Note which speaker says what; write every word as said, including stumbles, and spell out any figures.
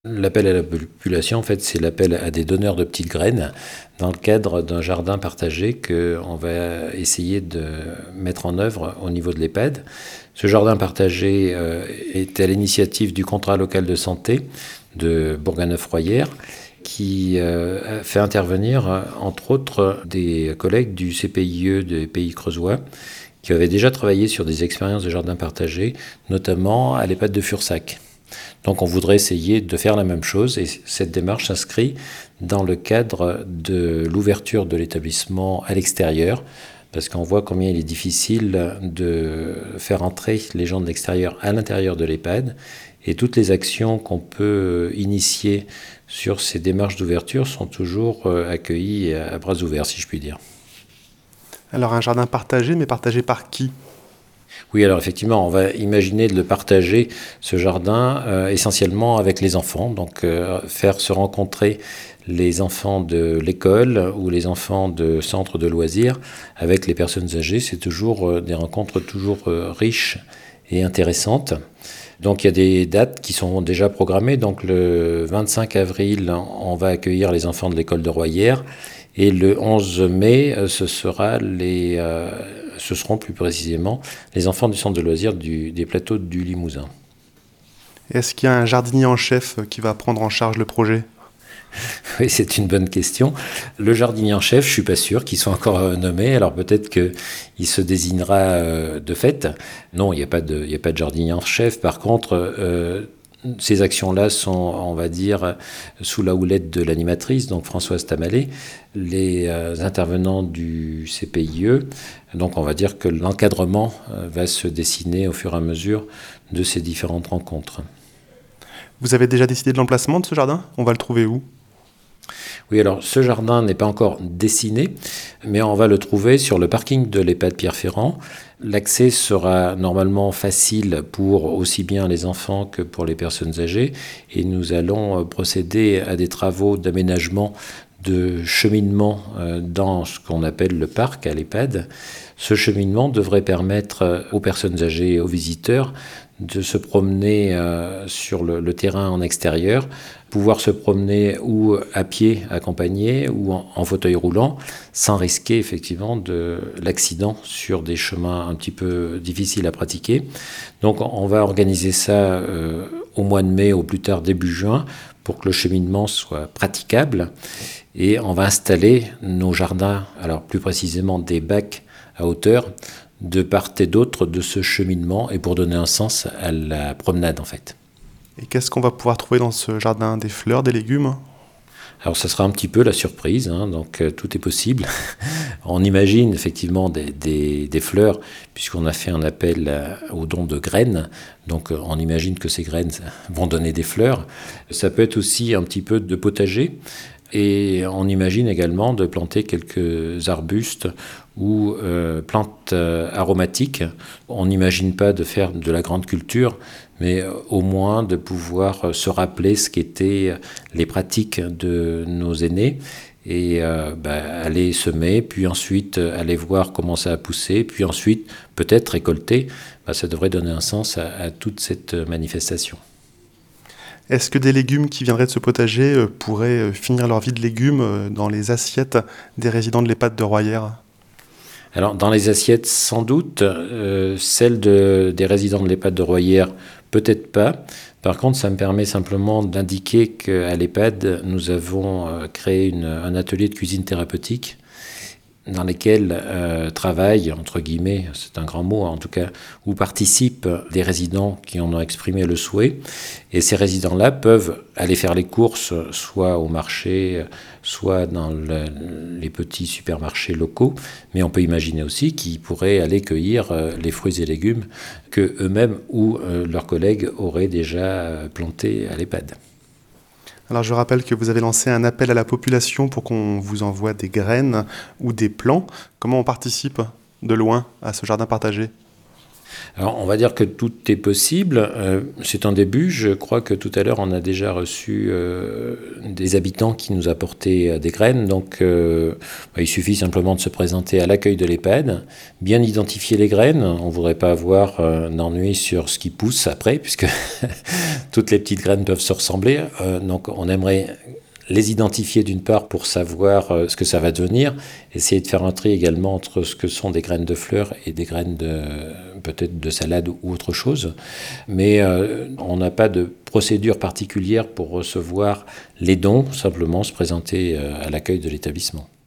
Speaker 1: L'appel à la population, en fait, c'est l'appel à des donneurs de petites graines dans le cadre d'un jardin partagé qu'on va essayer de mettre en œuvre au niveau de l'EHPAD. Ce jardin partagé euh, est à l'initiative du contrat local de santé de Bourganeuf-Royères qui euh, fait intervenir, entre autres, des collègues du C P I E des Pays creusois qui avaient déjà travaillé sur des expériences de jardin partagé, notamment à l'EHPAD de Fursac. Donc on voudrait essayer de faire la même chose et cette démarche s'inscrit dans le cadre de l'ouverture de l'établissement à l'extérieur parce qu'on voit combien il est difficile de faire entrer les gens de l'extérieur à l'intérieur de l'EHPAD et toutes les actions qu'on peut initier sur ces démarches d'ouverture sont toujours accueillies à bras ouverts, si je puis dire.
Speaker 2: Alors un jardin partagé, mais partagé par qui ?
Speaker 1: Oui, alors effectivement, on va imaginer de le partager, ce jardin, euh, essentiellement avec les enfants. Donc euh, faire se rencontrer les enfants de l'école ou les enfants de centres de loisirs avec les personnes âgées. C'est toujours euh, des rencontres toujours euh, riches et intéressantes. Donc il y a des dates qui sont déjà programmées. Donc le vingt-cinq avril, on va accueillir les enfants de l'école de Royères. Et le onze mai, ce, sera les, euh, ce seront plus précisément les enfants du centre de loisirs du, des plateaux du Limousin.
Speaker 2: Est-ce qu'il y a un jardinier en chef qui va prendre en charge le projet ?
Speaker 1: Oui, c'est une bonne question. Le jardinier en chef, je ne suis pas sûr qu'il soit encore nommé. Alors peut-être qu'il se désignera euh, de fait. Non, il n'y a pas de, il n'y a pas de jardinier en chef. Par contre, euh, ces actions-là sont, on va dire, sous la houlette de l'animatrice, donc Françoise Tamalé, les euh, intervenants du C P I E. Donc on va dire que l'encadrement euh, va se dessiner au fur et à mesure de ces différentes rencontres.
Speaker 2: Vous avez déjà décidé de l'emplacement de ce jardin ? On va le trouver où ?
Speaker 1: Oui, alors ce jardin n'est pas encore dessiné, mais on va le trouver sur le parking de l'EHPAD Pierre-Ferrand. L'accès sera normalement facile pour aussi bien les enfants que pour les personnes âgées et nous allons procéder à des travaux d'aménagement de cheminement dans ce qu'on appelle le parc à l'EHPAD. Ce cheminement devrait permettre aux personnes âgées et aux visiteurs de se promener euh, sur le, le terrain en extérieur, pouvoir se promener ou à pied accompagné ou en, en fauteuil roulant, sans risquer effectivement de l'accident sur des chemins un petit peu difficiles à pratiquer. Donc on va organiser ça euh, au mois de mai, au plus tard début juin, pour que le cheminement soit praticable. Et on va installer nos jardins, alors plus précisément des bacs à hauteur, de part et d'autre de ce cheminement et pour donner un sens à la promenade en fait.
Speaker 2: Et qu'est-ce qu'on va pouvoir trouver dans ce jardin ? Des fleurs, des légumes ?
Speaker 1: Alors ça sera un petit peu la surprise, hein, donc euh, tout est possible. On imagine effectivement des, des, des fleurs, puisqu'on a fait un appel à, au don de graines, donc euh, on imagine que ces graines vont donner des fleurs. Ça peut être aussi un petit peu de potager, et on imagine également de planter quelques arbustes ou euh, plantes euh, aromatiques. On n'imagine pas de faire de la grande culture, mais au moins de pouvoir se rappeler ce qu'étaient les pratiques de nos aînés et euh, bah, aller semer, puis ensuite aller voir comment ça a poussé, puis ensuite peut-être récolter. Bah, ça devrait donner un sens à, à toute cette manifestation.
Speaker 2: Est-ce que des légumes qui viendraient de ce potager euh, pourraient euh, finir leur vie de légumes euh, dans les assiettes des résidents de l'EHPAD de Royères ?
Speaker 1: Alors, dans les assiettes, sans doute, euh, celles de, des résidents de l'EHPAD de Royères, peut-être pas. Par contre, ça me permet simplement d'indiquer qu'à l'EHPAD, nous avons euh, créé une, un atelier de cuisine thérapeutique dans lesquels euh, travaillent, entre guillemets, c'est un grand mot en tout cas, où participent des résidents qui en ont exprimé le souhait. Et ces résidents-là peuvent aller faire les courses, soit au marché, soit dans le, les petits supermarchés locaux. Mais on peut imaginer aussi qu'ils pourraient aller cueillir euh, les fruits et légumes que eux-mêmes ou euh, leurs collègues auraient déjà plantés à l'EHPAD.
Speaker 2: Alors je rappelle que vous avez lancé un appel à la population pour qu'on vous envoie des graines ou des plants. Comment on participe de loin à ce jardin partagé ?
Speaker 1: Alors, on va dire que tout est possible. Euh, c'est un début. Je crois que tout à l'heure, on a déjà reçu euh, des habitants qui nous apportaient euh, des graines. Donc, euh, bah, il suffit simplement de se présenter à l'accueil de l'EHPAD, bien identifier les graines. On ne voudrait pas avoir euh, d'ennui sur ce qui pousse après, puisque toutes les petites graines peuvent se ressembler. Euh, donc, on aimerait les identifier d'une part pour savoir euh, ce que ça va devenir, essayer de faire un tri également entre ce que sont des graines de fleurs et des graines de peut-être de salade ou autre chose. Mais euh, on n'a pas de procédure particulière pour recevoir les dons, simplement se présenter euh, à l'accueil de l'établissement.